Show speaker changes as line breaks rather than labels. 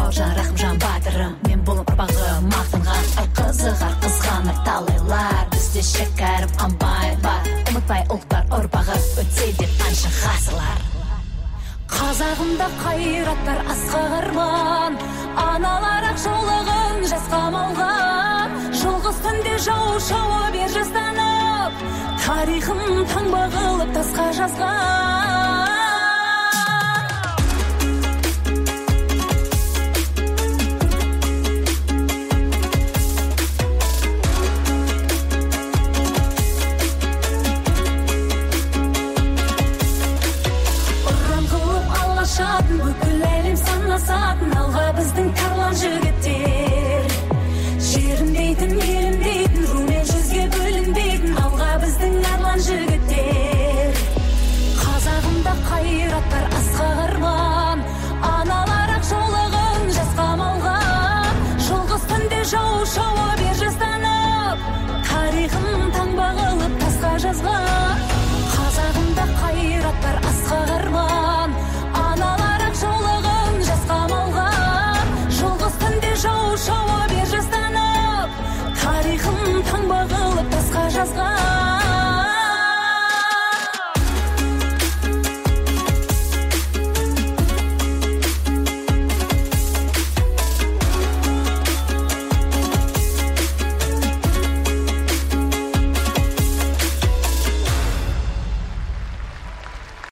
бауыржан рахымжан батырым мен бұл ұрпағым мақтанған ай қызығар қызғанар талайлар бізде шәкәрім амбай бар ұмытпай ұлттар ұрпағы өтсе деп қанша ғасырлар қазағымда қайраттар асқақ арман аналар ақ жаулығын жасқа малған жалғыз түнде жау шауып ер жастанып тарихын таңба қылып тасқа жазған